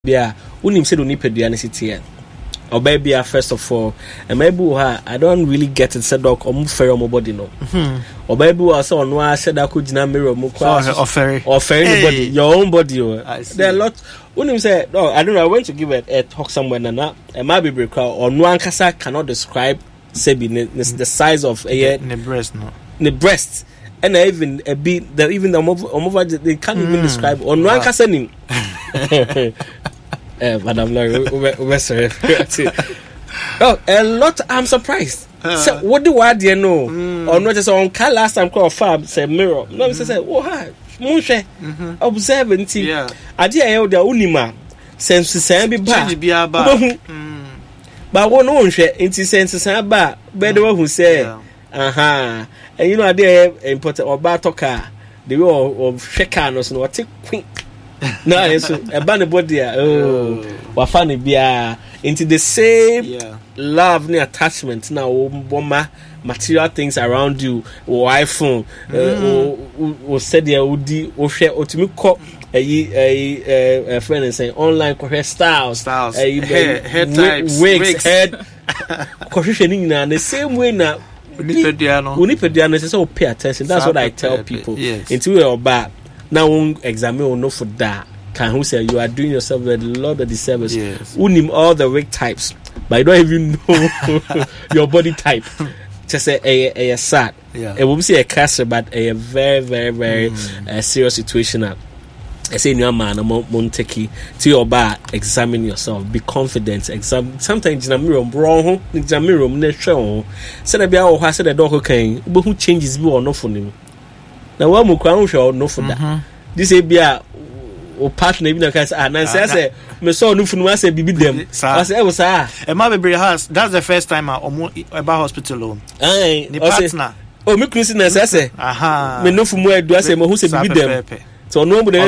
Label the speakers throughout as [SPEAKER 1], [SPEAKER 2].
[SPEAKER 1] yeah unim said unipedia city or baby first of all and maybe I don't really get it said dog or fair body no or baby was on no I said I could na mirror
[SPEAKER 2] or ferry
[SPEAKER 1] anybody your own body there are a lot unim say no I don't know I went to give a talk somewhere and that it might be break or no one cannot describe say the size of a
[SPEAKER 2] breast no
[SPEAKER 1] the breast and even a bit that even the they can't even describe on one casaning Madam Larry sorry oh a lot I'm surprised so what do I know or not just on car last time called fab say mirror no say oh hi munche observing I dear the unima sense say be ba but one no share into sense say ba be the one who say and you know there important or battle car the way of shaker no so what take queen no so a band body wa funny bia into the same love and attachment now material things around you or iPhone or said there would or share or to me call a friend and say online styles hair types wigs head questioning na the same way now Unipediano is so pay attention. That's what I tell people.
[SPEAKER 2] Yes.
[SPEAKER 1] Until you're back, now examine or no for that. Can who say you are doing yourself a lot of disservice?
[SPEAKER 2] Yes.
[SPEAKER 1] Unim all the wig types, but I don't even know your body type. Just a sad. It won't say a cancer, but a very, very, very serious situation. I say in your man, Monteki, to your bar, examine yourself, be confident, sometimes in a mirror, wrong, in a mirror, natural. Said a bear or has said a dog came, but who changes view or no for him. Now, one more crown shall no for that. This a beer or partner, even a case, and I say, me saw no for say, be them. I say, I was a
[SPEAKER 2] Mabby house. That's the first time I'm about hospital.
[SPEAKER 1] Aye,
[SPEAKER 2] the partner.
[SPEAKER 1] Oh, me Christian, as I say, aha, me no from where do I say, who say, be them. So no one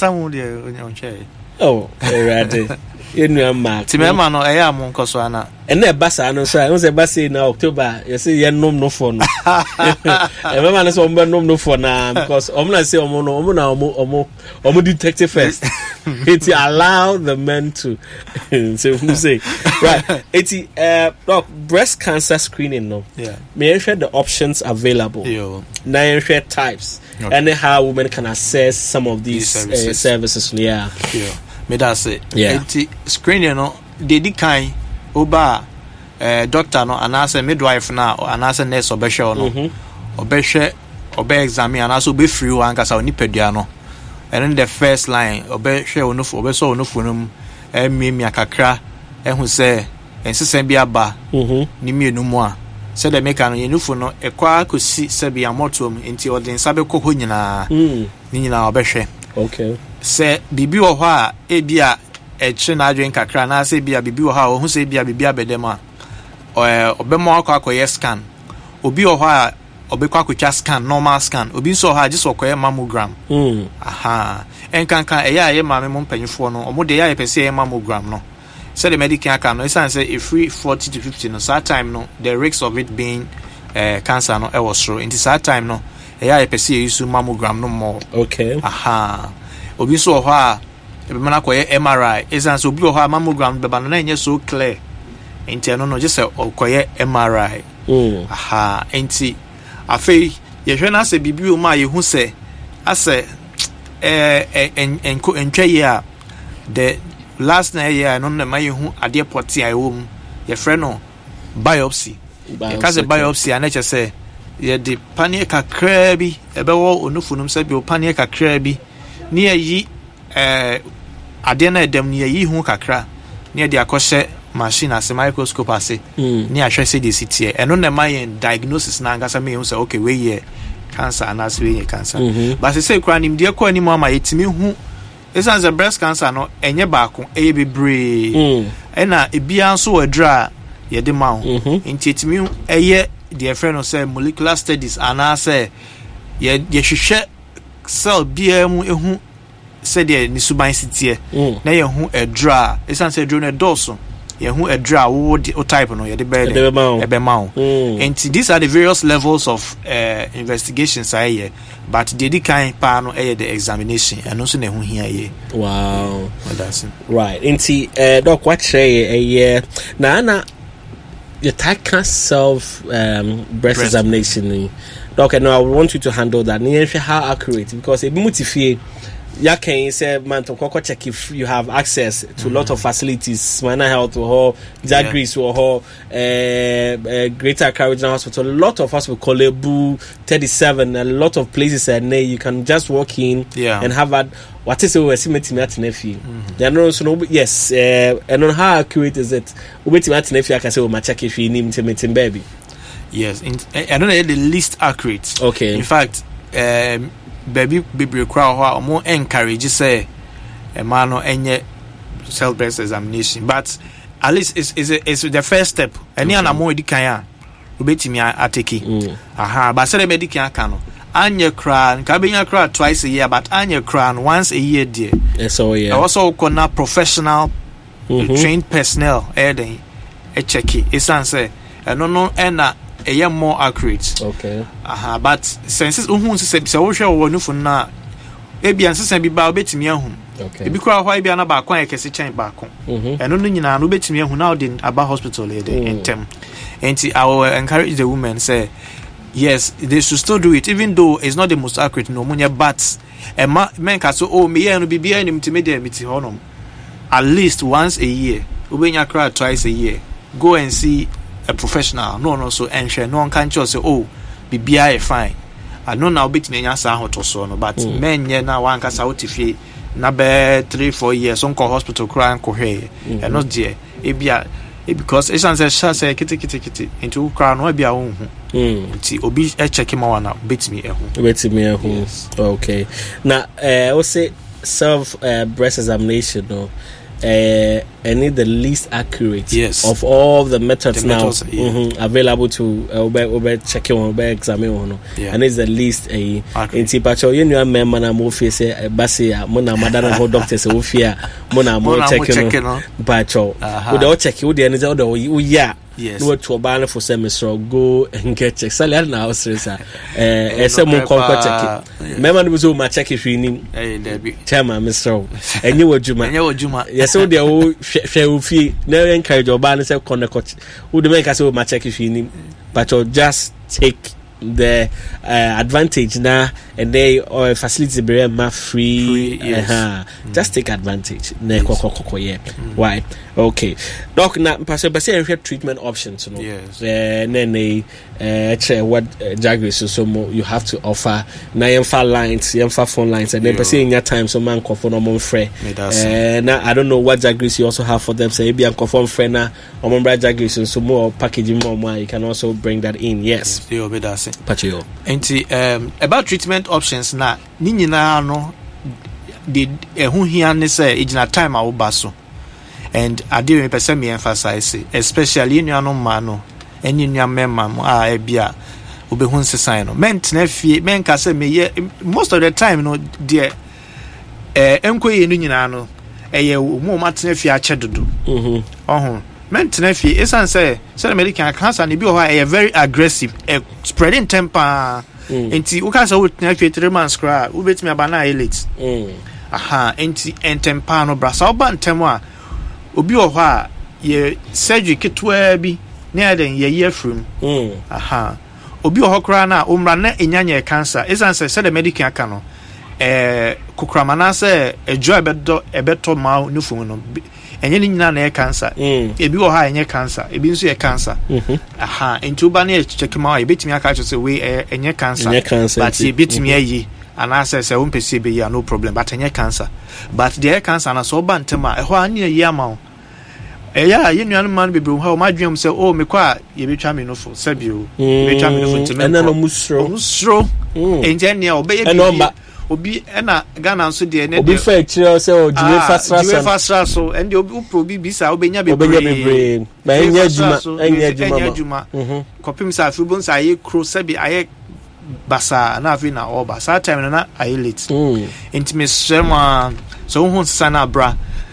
[SPEAKER 1] oh, already. You know, man.
[SPEAKER 2] Timema no eya mo nkoso ana.
[SPEAKER 1] And that basa no so I was a basa in October. You say you no phone. And my man say no phone na because omna say omo detective first. It allow the men to so who say right. It doc breast cancer screening no.
[SPEAKER 2] Yeah.
[SPEAKER 1] May I share the options available.
[SPEAKER 2] Yo.
[SPEAKER 1] Now share types. Okay. And how women can access some of these services. Yeah.
[SPEAKER 2] Me that say.
[SPEAKER 1] Yeah.
[SPEAKER 2] Screening no they di kan oba doctor no anase midwife na anase nurse obehwe no obehwe examine anase obefree o ankasa onipadua no and in the first line obehwe onofo obeso onofo no miemia kakra ehu se ensesen bi aba ni mienu mu a se de meka no yenufo no ekwa kosi se bia motom enti odin sabe kokho nyina ni nyina obehwe.
[SPEAKER 1] Okay.
[SPEAKER 2] Se bibi wo ho a ebia eche na adwen kakra na se bia bibi wo ha wo hu se bia bibi abedema obemo akwa scan obi wo ho a obekwa akwa scan normal scan obi so ha just okoye mammogram aha enkankan eya aye mame mo mpanyifo no omo de ya pese ye mammogram no so the medical can no say say if free 40 to 50 no that time no the risks of it being cancer no e was through into that time no eya pese ye use mammogram no more.
[SPEAKER 1] Okay.
[SPEAKER 2] Aha obi so ho a e be mana koye MRI esan so obi ho a mammogram be ba no na enye so clear enti no just koye MRI. Aha enti afei ye hwe na se bibi o ma ye hu se ase entwa ye a the last na year no na my hu ade poti ayo mu ye frɛ no biopsy because biopsy anache say ye de panic kakra bi ebewo onufunum se bi o panic kakra bi ne yi ade na edem ne yi hu kakra ne de akɔhye machine as microscope ase ne ahwɛ se de sitie eno na my diagnosis na ngasa me hu say okay we ye cancer and as we ye cancer but say kra nim de kɔ anim ama yetimi hu esan the breast cancer no enye baako bebre ena ebia nso wadra ye de ma ho ntitimi eye the friend no say molecular studies ana say ye hwehwɛ cell bia mu ehu say de ni suban sitie na ye hu edra esan say drone doso who a draw or type no ye the bed and these are the various levels of investigations but the kind pa no the examination and also ne hu hia ye.
[SPEAKER 1] Wow.
[SPEAKER 2] That's it.
[SPEAKER 1] Right. Inti doc what say na your type can self breast examination. Doc, no, I want you to handle that. How accurate, because it motivate. Ya can say man to check if you have access to a lot of facilities, Mana Health or Jagris or Greater Accra Regional Hospital, a lot of hospitals, Kolebu 37, a lot of places you can just walk in and have what is the estimate nephew. Then also yes, and on how accurate is it? Nephew I can say my check if you need to baby.
[SPEAKER 2] Yes, I don't know the least accurate.
[SPEAKER 1] Okay.
[SPEAKER 2] In fact, baby crowd or more encourage say a man or any self-breast examination, but at least it's the first step. Any other more dikaya ubeti me ateki. But say medical can anya crown kabenya crown twice a year, but anya crown once a year dear.
[SPEAKER 1] So yeah.
[SPEAKER 2] Also kona professional trained personnel a check it. It's answer no a year more accurate.
[SPEAKER 1] Okay.
[SPEAKER 2] But since who said so no for na ebian sese bi ba obetimi ahun.
[SPEAKER 1] Okay.
[SPEAKER 2] Ebi kura hwa bia na ba kwan ekese chen ba kon. Eno no nyina no betimi ahun now in Aba hospital in Tem. And I will encourage the women say yes, they should still do it even though it's not the most accurate no munya, but men ka so oh me no bibia nim timede miti honom. At least once a year. Ubenya kra twice a year. Go and see a professional. No so ensure no one can just say oh bibia fine. I know now bit me nyasa hoto so no, but men ye na wan kasa wotifie na be 3-4 years on hospital cry and hwe and not there ebia because it's answer say kiti into cry no ebia wo hu nti obi check ma wana bit me ehu.
[SPEAKER 1] Okay, now we say self breast examination no any the least accurate of all the methods now available to check on examine and it's the least in tipacho you know member na mo fe say basi mo na madana ho doctors wo fia mo na mo check no pacho we dey check we dey any say yes. No to ban for semester go and get check. Sally na house sir. Ese mo konko check. Member no so ma check if you need. Chairman Mr. Enye wajuma. Yes so dey o hwe fie. Na encourage oban say connect. Who dey make say ma check if you need. But just take the advantage now and they or facility be free just take advantage why okay doc na pastor say treatment options no then what Jagris so you have to offer na yemfa phone lines and then person in your time so man confirm on free now I don't know what Jagris you also have for them say be confirm free na on Jagris so more packaging more you can also bring that in Pacho.
[SPEAKER 2] About treatment options na ni nyina no de hu hia ne say igina time a wo baso and ade me person me emphasize especially in your man no eni nua memma a bia obehu nsesan no ment na fie men ka say me most of the time no de enkoye no nyina no eye mo matena fie a chedodo Mentena fie esan say American cancer ni bi o ha very aggressive spreading temper enti u ka say we tena fie 3 months cry u betimi abana elite enti temper no bra sa oba ntem a obi o ha ye surgery ketwa bi na den ye yefrum obi o ho kra na umra na enyanya cancer esan say American aka no kokramana say ejo ebeto ma nufu no enye ni nyina na cancer ebi wo ha enye cancer ebi nso ye cancer enti uba na check ma e betimi aka cho say we enye cancer but e betimi ayi ana say wo mpese be ya no problem but enye cancer but the cancer na so ba ntema e ho anya yi ama ya ye nuanu man bebre ho ma dwem say oh me kwa ye betwa me no fo sabio betwa me no fo ntema
[SPEAKER 1] ena no musro
[SPEAKER 2] enje ne obeye obi ena Ghana so de ne
[SPEAKER 1] obi fa kire say o jiwe fastra
[SPEAKER 2] so and obi probi bisa obenya bebre
[SPEAKER 1] ba enya juma
[SPEAKER 2] kopim sa afibon sa ye kro sabi aye basa na afi na oba sa time na aye late intimate sema so hu sana bra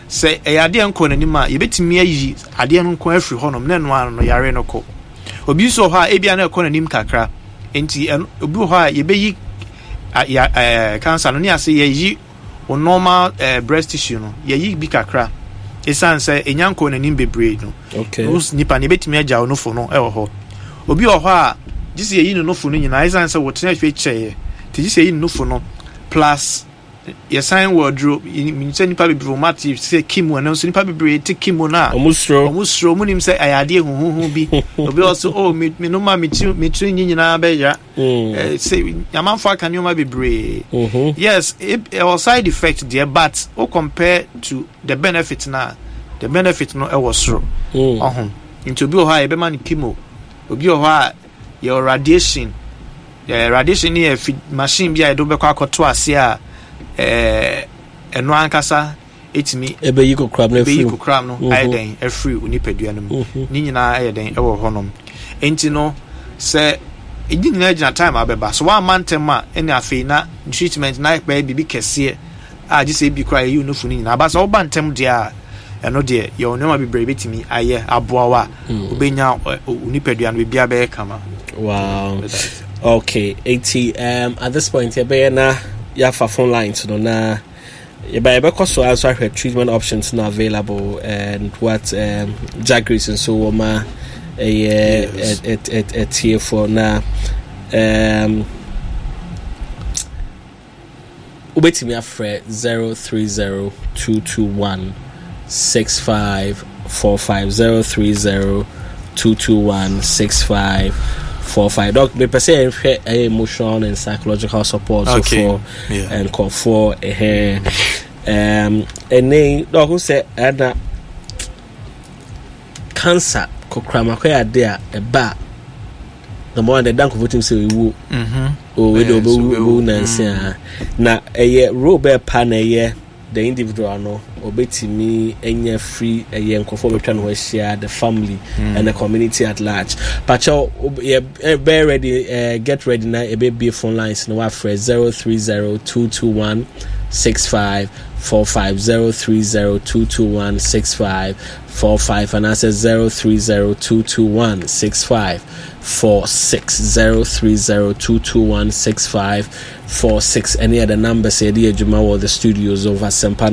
[SPEAKER 2] say a ade enko nanima yebetimi ayi ade no nko afiri honom na no ano yare no ko obi so ha ebia na enko nanim kakra enti obi ho a yebeyi cancer no ni ase yeyi o normal breast tissue no yeyi bi kakra esan say enyanko nanim bebre no
[SPEAKER 1] okay
[SPEAKER 2] us nipa ne betimi agya no fo no e ho obi ho a gisi yeyi no fo no nyina esan say wotena hwe cheye ti gisi yeyi no fo no plus your sign wardrobe in send nipa bebre mati say kimo na so nipa bebre te kimo na omusro munim say ayade huhu bi obi also oh me no ma me tiri nyina be ya say yamanfo aka nyoma bebre yes it was side effect there but o compare to the benefit na the benefit no e was so into obi o ha e be man kimo obi o ha your radiation ni machine bi a do be kwa akoto ase a eno ankasa etimi
[SPEAKER 1] ebe yiko crab
[SPEAKER 2] no ayeden afri unipadua no ni nyina ayeden ewo honom enti no se edi nyina gina time abeba so one month ma ene afei na treatment na ba bibi kese a ji se bi kra yi no fu ni nyina aba so oba ntem dia eno de ye onema bibre betimi aye aboawa obenya unipadua no bia be kama.
[SPEAKER 1] Wow. Okay, 80 at this point you na ya for phone lines no na you buy so answer her treatment options now available and what Jagris and so ma a tier for na ubetimi afre 030 221 6545 030 221 6545. Doc, me per se emotional and psychological support
[SPEAKER 2] okay.
[SPEAKER 1] So for and call for and then doc who said that cancer kokrama kwaya there a ba the more the dank voting say we we do na robe pan the individual no obetimi enya free nkofo betwa no share the family and the community at large pacho be ready get ready now e be phone lines no wa 030 221 6545 030 221 6545 and I said 030 221 6546 030 221 6546 any other number say the Juma or the studios over Sempa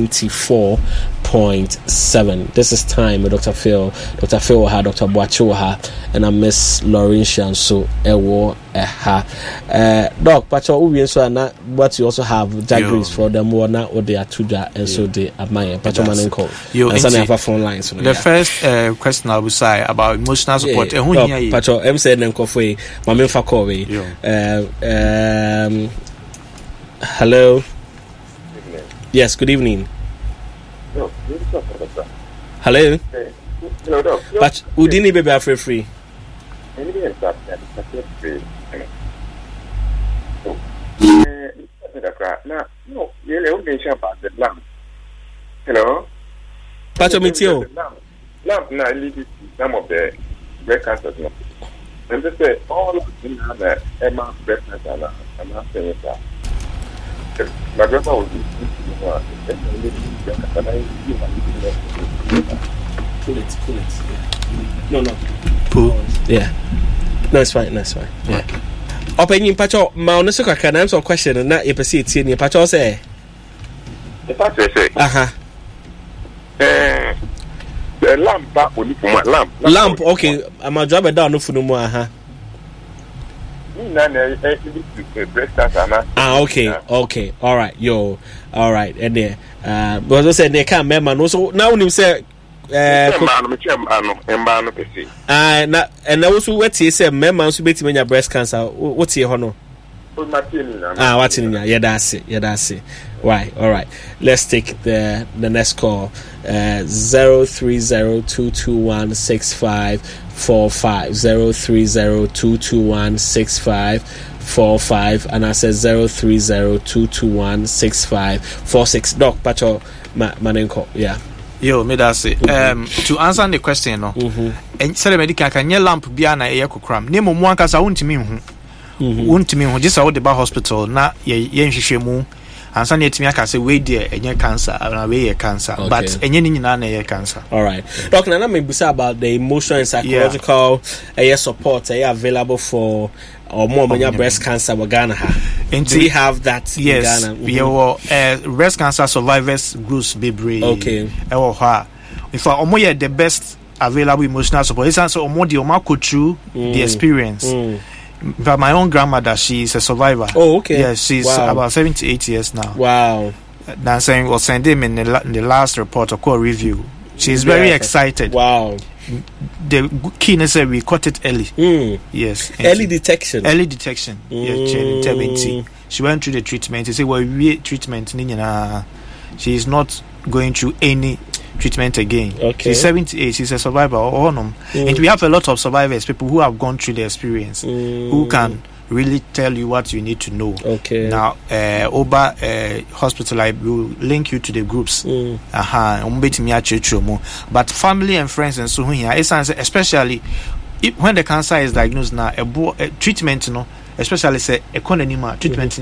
[SPEAKER 1] 94.7. This is time with Dr. Phil ha, Dr. Boacho ha, and I Miss Laurentian so ewo ha doc pacho we so na what you also have Jagris for them more now or they are tuja and so they admire pacho manenko and some have phone lines
[SPEAKER 2] the first question I will say about emotional support
[SPEAKER 1] pacho em say nenko foi mame fa call we hello. Yes, good evening.
[SPEAKER 3] No,
[SPEAKER 1] hello.
[SPEAKER 3] Hello, doc.
[SPEAKER 1] But Udini baby are free.
[SPEAKER 3] No, you mentioned about the lamp. Hello?
[SPEAKER 1] Pacho Mitio.
[SPEAKER 3] Lamp now leads some of the breast cancers. And they say all of them have a Emma breast cancer. I'm not saying that. My grandma was
[SPEAKER 1] Pull it. No. Pull. Yeah. No, it's fine. Yeah. Opinion Pacho, my honest can answer a question and not if I see it in your Pacho say.
[SPEAKER 3] The Pacho say. The lamp back will for my lamp.
[SPEAKER 1] Lamp, okay. I'm a driver down for no more, okay. All right, yo. All right, and there. Because I said they can't remember. No, so now when you say, and also what he said, member to be to breast cancer. What's your honor? What's in there? Yeah, that's it. Right, all right. Let's take the next call. 030-221-6545 030-221-6545 and I said 030-221-6546. Doc Pacho Manenko, yeah.
[SPEAKER 2] Yo, me that's it. To answer the question, no. And say medical can ye lamp bia na e kokram. Name mo anka sa wontimi hu. Wontimi hu just out the hospital na ye nhwehwemu and so yet me aka say we there enye cancer and we cancer but enye ni nyina na cancer.
[SPEAKER 1] All right, Dr. Nana, me say about the emotional and psychological support available for or more breast cancer in Ghana. Do we have that in Ghana?
[SPEAKER 2] We have breast cancer survivors groups bebre.
[SPEAKER 1] Okay.
[SPEAKER 2] In fact, omo the best available emotional support. It's also omo the omo go through the experience. But my own grandmother, she's a survivor.
[SPEAKER 1] Oh, okay.
[SPEAKER 2] Yes, she's about 78 years now.
[SPEAKER 1] Wow.
[SPEAKER 2] That's saying was sent him in the last report or call review. She's very excited.
[SPEAKER 1] Wow.
[SPEAKER 2] The keenness we caught it early. Yes.
[SPEAKER 1] Early detection.
[SPEAKER 2] Yes, she went through the treatment. She said, well, we treatment. She is not going through any treatment again.
[SPEAKER 1] Okay.
[SPEAKER 2] She's 78. She's a survivor. And we have a lot of survivors, people who have gone through the experience, who can really tell you what you need to know.
[SPEAKER 1] Okay.
[SPEAKER 2] Now, Oba Hospital, I will link you to the groups. But family and friends and so here, especially when the cancer is diagnosed now, treatment, especially say economy treatment,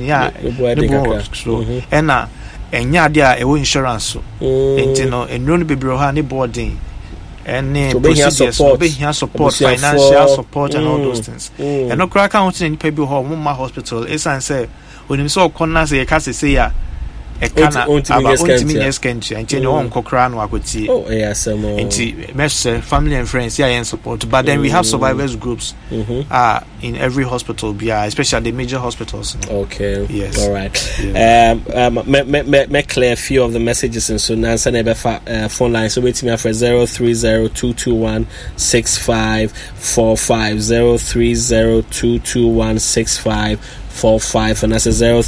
[SPEAKER 2] and there insurance, and no be any boarding. And support, financial support, and all those things. And no crack out in people who my hospital. It's and say when you saw corners, say a can about country and change on Cochrane or could see.
[SPEAKER 1] Oh, yes,
[SPEAKER 2] family and friends, and support. But then we have survivors groups in every hospital, especially the major hospitals.
[SPEAKER 1] Okay,
[SPEAKER 2] yes,
[SPEAKER 1] all right. Make clear a few of the messages and so now send a phone line. So wait to me for 030-221-6545 030-221-6545 and that's a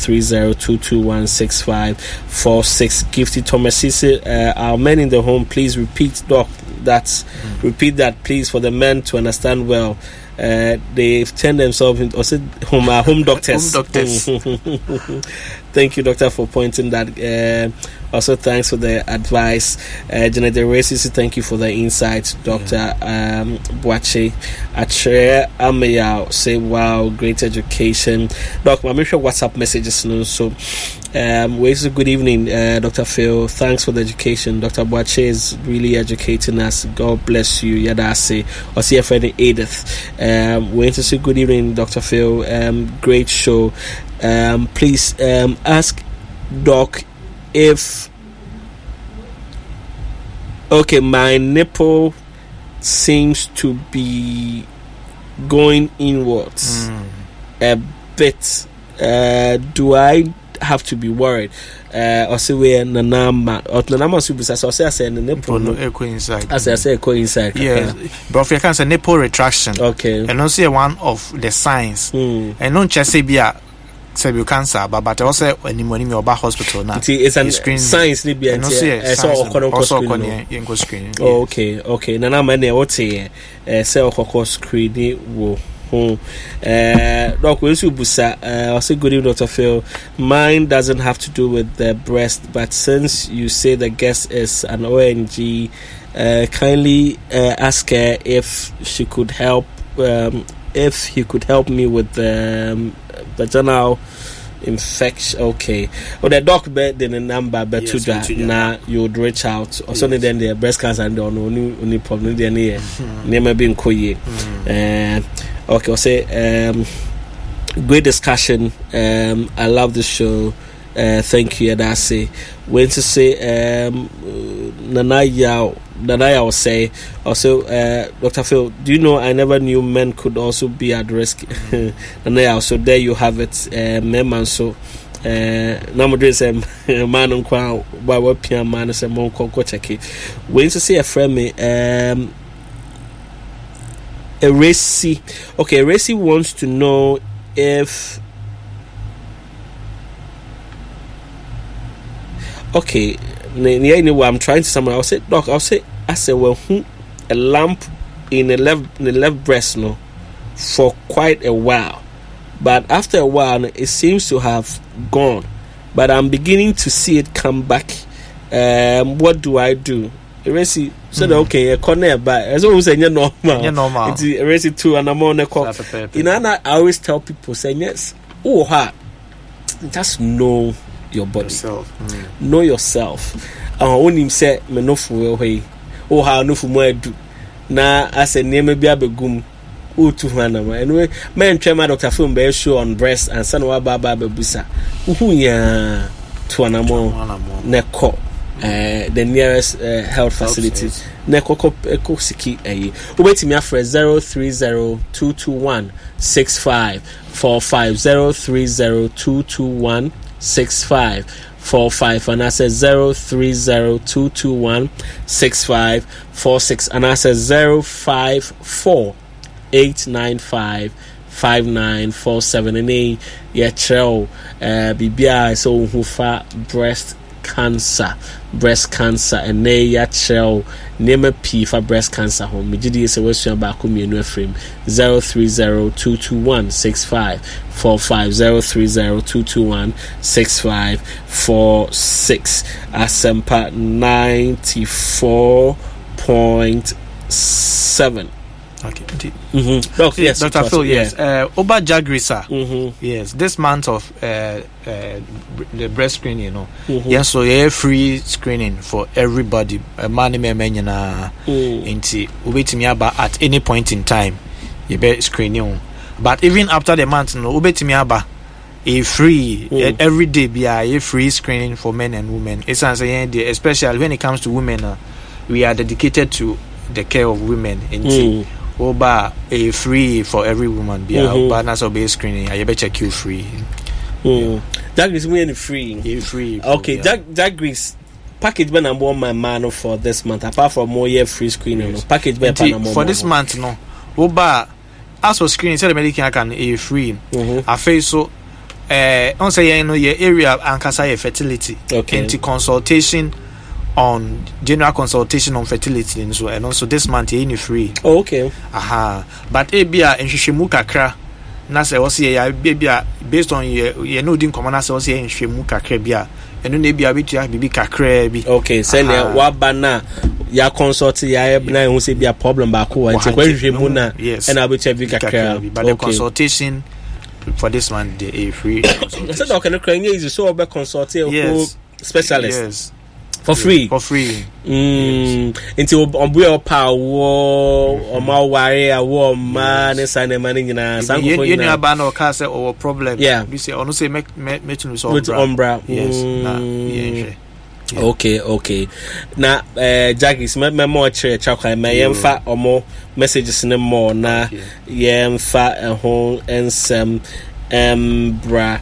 [SPEAKER 1] 030-221-6546. Gifty Thomas, our men in the home, please repeat, Doc. Repeat that, please, for the men to understand well. They've turned themselves into home doctors. Thank you, doctor, for pointing that. Also, thanks for the advice. Janet Racist, thank you for the insights. Dr. Boache Atre Ameya say, wow, great education. Doc, I'm sure WhatsApp messages. So, good evening, Dr. Phil. Thanks for the education. Dr. Boache is really educating us. God bless you. Yadase. Or see if any Edith. We're to say good evening, Dr. Phil. Great show. Please ask Doc if my nipple seems to be going inwards a bit. Do I have to be worried? Or say we nanama or nanama subisa so say the nipple
[SPEAKER 2] no echo inside.
[SPEAKER 1] As I say echo inside.
[SPEAKER 2] Yes. But if you can say nipple retraction.
[SPEAKER 1] Okay.
[SPEAKER 2] And also one of the signs. And non just say bia say cancer but also when you oba hospital now.
[SPEAKER 1] It's an science ni bia
[SPEAKER 2] screen.
[SPEAKER 1] Okay. Nanama na what say okoko screen wo. Doc, also good evening, Dr. Phil. Mine doesn't have to do with the breast, but since you say the guest is an ONG, kindly ask her if she could help. If he could help me with the vaginal infection. Okay. The doc bed the number but to that now you would reach out or something then the breast cancer and only problem there near never been koye. Okay, I'll say great discussion. I love the show. Thank you, Adasi. When to say Nanaya will say also Dr. Phil, do you know I never knew men could also be at risk? Nanaya, so there you have it. Men so Namadre say man on kwa by what pian man say mon ko check it. When to say a friend me Racy. Okay, Racy wants to know if I'm trying to summarize. I'll say, Doc, I said, well, a lump in the left breast, no, for quite a while, but after a while, it seems to have gone, but I'm beginning to see it come back. What do I do? Racy said, okay, a corner, but as always, you're normal. It's Racy too, and I'm on the call. I always tell people, saying yes, just know your body.
[SPEAKER 2] Yourself.
[SPEAKER 1] Know yourself. When him say me no fu we how no fu mo edu na as a name be abegum o tu hana ma anyway men twema Dr. Phil be show on breast and san wa baba bebusa hu ya to anamo neko the nearest health facility neko eko siki ubetimi afre 0302216545 0302216545 and I said 0302216546 and I said 0548955947 and yeah trail BBI so who fa breast cancer and ne ya trail name P for breast cancer home me gidi say we sua ba ko mienu afrem 0302216545 0302216546 Asempa 94.7.
[SPEAKER 2] Okay.
[SPEAKER 1] Yes,
[SPEAKER 2] Dr. Phil, yes. Oba Jagrisa. Yes, this month of the breast screening, you know. Yes, so yeah, free screening for everybody. Man, inti ubetimi aba at any point in time. You be screening. But even after the month, no ubetimi aba a free every day be a free screening for men and women. It's especially when it comes to women, we are dedicated to the care of women. Oba a free for every woman be oba na so be screening I better check you free.
[SPEAKER 1] That is me free. Okay, that Greece package ben number one my man for this month apart from more year free screening. Yes. Package ben
[SPEAKER 2] for this month no. Oba as for screening say the medical can a free. I face so on say you know your area and kasa fertility.
[SPEAKER 1] Okay.
[SPEAKER 2] Into consultation on general consultation on fertility and so and also this month you free.
[SPEAKER 1] Oh, okay.
[SPEAKER 2] But ebia enhwehwemu kakra na say wose ya bia based on ye no din common na say wose enhwehwemu kakra bia eno na bia betua bibi kakra bi.
[SPEAKER 1] Okay, say na wa bana ya consult ya na hu say bia problem ba ko wa enhwehwemu na and abetua bi kakra.
[SPEAKER 2] But the consultation for this month they free.
[SPEAKER 1] So doc no kran easy so we consult specialist.
[SPEAKER 2] Yes.
[SPEAKER 1] For free.
[SPEAKER 2] Until
[SPEAKER 1] ombuo power or ma ware awo man sane man nyina sanko
[SPEAKER 2] you know ba na o ka say o problem.
[SPEAKER 1] Yeah.
[SPEAKER 2] We say ono say make to so
[SPEAKER 1] umbra.
[SPEAKER 2] Yes.
[SPEAKER 1] Okay. Na Jagis me more chakwa me yemfa omo messages ne more na yemfa ehon ensem bra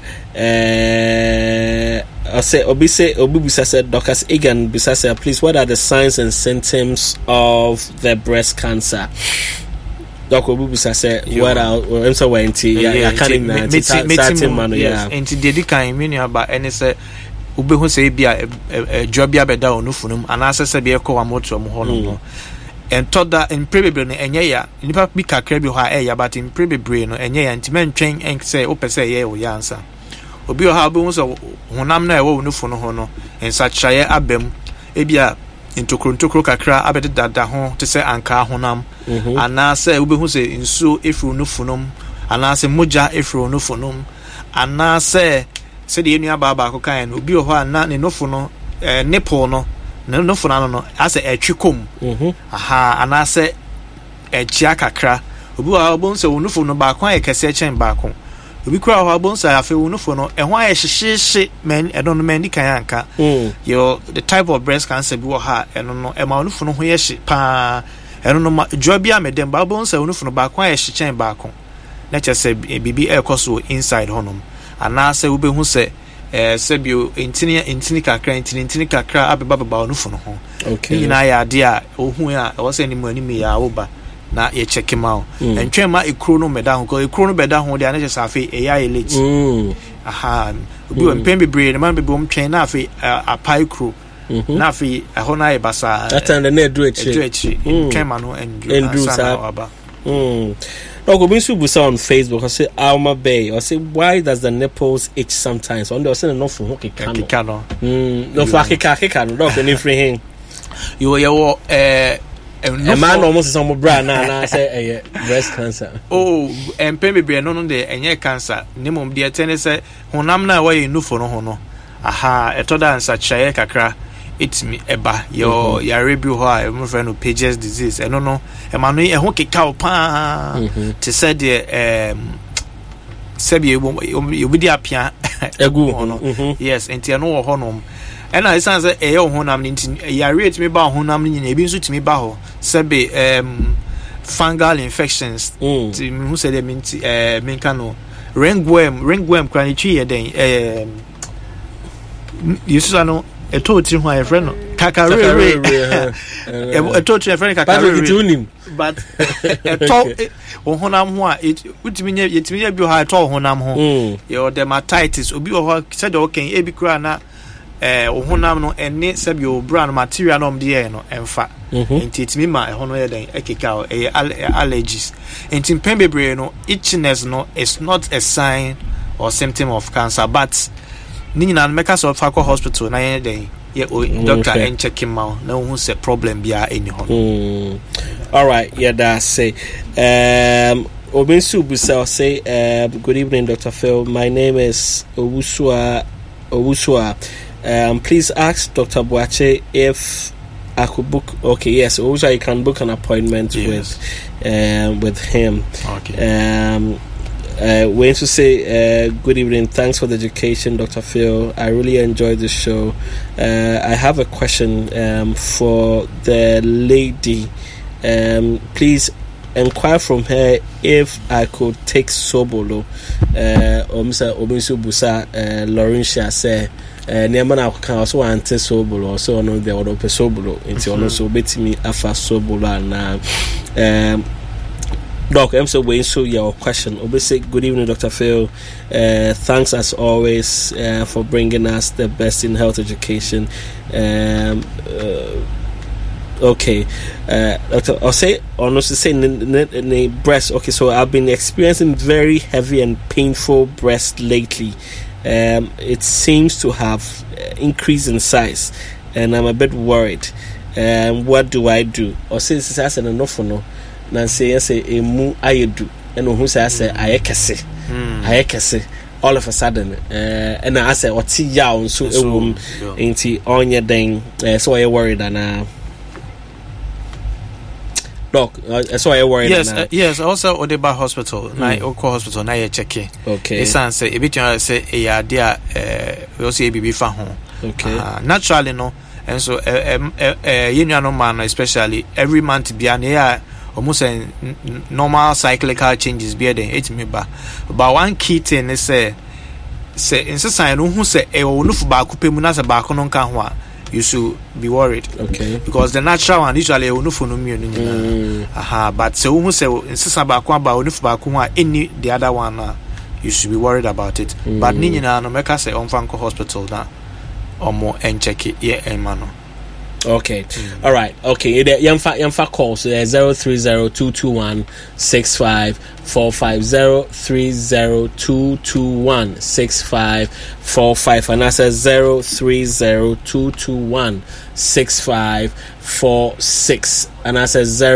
[SPEAKER 1] I say Obisa said Doctors Egan Bisa said please what are the signs and symptoms of the breast cancer? Dr. Obisa said what are I'm so wenti I can't even starting man yeah
[SPEAKER 2] enti dedi kan me nua ba ene say ubehu say bia dwobia beda onufunum anase se bia ekọ wamoto mo ho no entoda imprebebre no enye ya nipa bi kakra bi ho a eya but imprebebre no enye ya ntimentwen en say opese ye o ya ansa obi o ha obi so honam na ewo nufu no ho no ensa kyaye abam ebia ntokro kakra abedada ho te say anka honam ana say obi hu say nsuo efru nufu nom ana say moja efru nufu nom ana say de enua baba akokan no obi o ho ana ne nufu no nipple no no for no as a twikom ana say chia kakra obi wa obon se wonufo no ba kwa ekese chen ba ko obi kura wa obon se afi wonufo no ehwa ehyehyehye men edon no man dikan anka the type of breast cancer bi wo ha eno no e ma wonufo no ho yehye pa eno no jo bia medem ba obon se wonufo no ba kwa ehye chen ba ko na che se bibi ekoso inside honom ana se obi hu se sebio intini kakra abeba onufu no ho
[SPEAKER 1] okay
[SPEAKER 2] na ya de a ohun a wo se animu ya oba na ye check him out entwema ekro no meda ho ko ekro no beda ho de na chesa afi eya elite obi o mpembe bre na man be bom twen na afi apai kro na afi ho na e basa
[SPEAKER 1] atanda na edu echi
[SPEAKER 2] entwema no endu sa aba
[SPEAKER 1] Go Busa on Facebook. I say Alma Bay. I say why does the nipples itch sometimes? On the say no for hockey cano. No for hockey cano. Dog any free him.
[SPEAKER 2] You a
[SPEAKER 1] man almost some brand na say breast cancer.
[SPEAKER 2] Oh, and baby no de enye cancer. Nimum de attend say honam na way no for no. aha etoda nsachaye kakra itimi eba your yarebi ho a em friend no Paget's disease eno no ema no ehun keka pa te said the sebi obidi apia
[SPEAKER 1] egu hono
[SPEAKER 2] yes enti eno wo honom ena isan say eyo honam nti yare etimi ba honam nyina ebi nso timi ba ho sebi fungal infections ti who said them minti minkano ringworm kran twi ye den yusu no eto ti ho a friend no kakare eto ti friend kakare but eto honam ho a utimi yetimi bi ho a eto honam ho your dermatitis obi ho said okay ebi kura na honam no ene sabi o brand material no mde no emfa enti timi ma hono ye den ekeka allergies enti pembebre no itchiness no is not a sign or symptom of cancer but ni nyina no make us of hospital na ye den ye doctor and check him out na who say problem bia any hono.
[SPEAKER 1] All right, yeah, that's say Obensu Busa say good evening Dr. Phil, my name is Owusua. Please ask Dr. Boache if I could book. Okay, yes, also you can book an appointment with him.
[SPEAKER 2] Okay.
[SPEAKER 1] Wayne to say good evening. Thanks for the education, Dr. Phil. I really enjoyed the show. I have a question for the lady. Please inquire from her if I could take Sobolo. Omsa Obensu Busa Laurentia say. Near na can also ante Sobolo, so no the order Sobolo into ono so betimi afa Sobolo na Doc, I'm so waiting. So your question. Obviously, good evening, Dr. Phil. Thanks as always for bringing us the best in health education. Okay, Doctor, I'll say honestly say breast. Okay, so I've been experiencing very heavy and painful breast lately. It seems to have increased in size, and I'm a bit worried. What do I do? Or since it's as an enough for no. Nancy say emu ayedu eno hu say ayekese all of a sudden and I say oti ya nso ewum enti onye den so I worried and Doc, so I worried.
[SPEAKER 2] Yes, also Odeba Hospital, na Oko Hospital na ye check.
[SPEAKER 1] Okay.
[SPEAKER 2] Esan say ebitua say e ya dia we also ebibi fa ho.
[SPEAKER 1] Okay.
[SPEAKER 2] Naturally no, and so yenuano man especially every month bia na ya almost normal cyclical changes be there it me ba but one key thing is say inside no who say e wo nufu ba ko pemu na say ba ko no nka ho a you should be worried.
[SPEAKER 1] Okay.
[SPEAKER 2] Because the natural one usually e wo nufu no mi nyina but say who say inside ba ko ba wo nufu ba ko ho a any the other one you should be worried about it. But ni nyina no make us say on fanko hospital na omo en check it ye enma no.
[SPEAKER 1] Okay. All right. Okay. Yamfa calls 030-221-6545 030-221-6545 and that's 030-221-6546 and that's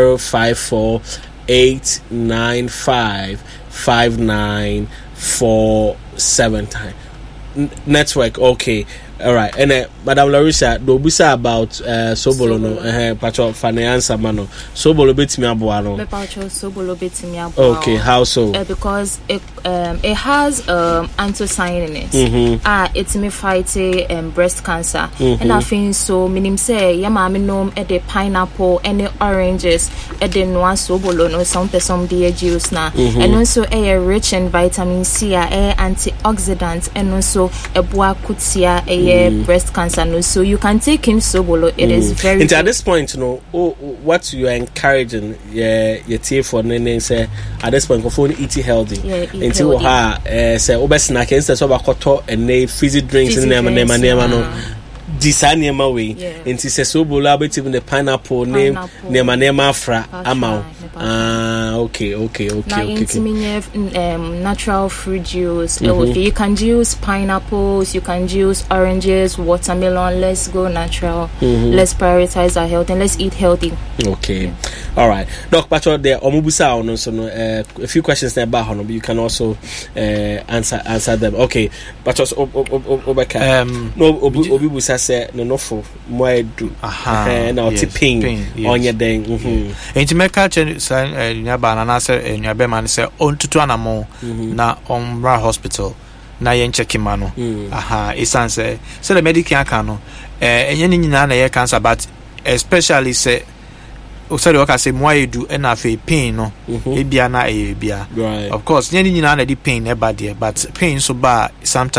[SPEAKER 1] 054-895-5947 time. Network. Okay. All right, and Madam Larissa, do busa about Sobolo no pacho finance mano Sobolo betimi aboano.
[SPEAKER 4] Me pacho Sobolo betimi aboano.
[SPEAKER 1] Okay, how so?
[SPEAKER 4] Because it has anthocyanin in it. It's me fighting breast cancer. And I think so minim say ya mama nom e de pineapple and oranges e de no Sobolo no some person dey juice na. And also rich in vitamin C antioxidants and also boa kutia breast cancer no, so you can take him Sobolo. It is very
[SPEAKER 1] and at this point what you are encouraging your tea for nene say at this point for eat healthy until say obes snack instead of akoto and fizzy drinks in them no disanya way into say Sobolo about even the pineapple name nema fra amount. Okay.
[SPEAKER 4] Natural fruit juice. Okay, you can use pineapples, you can use oranges, watermelon. Let's go natural. Let's prioritize our health and let's eat healthy.
[SPEAKER 1] Okay. All right, Doc Pacho, there Omubusa on so a few questions there about but you can also answer them. Okay, Pacho Obeka. No Obubusa said no for more do. Now tipping on your day.
[SPEAKER 2] Intimate say nyaba na say nyabe man say on tutu anamo na Omra Hospital na yen check ma no isan say the medical can no enye ni nyina na ye cancer but especially say o say work say mo edu e na fe pain no ebia na ebia of course nyina na di pain e ba there but pain so ba sometimes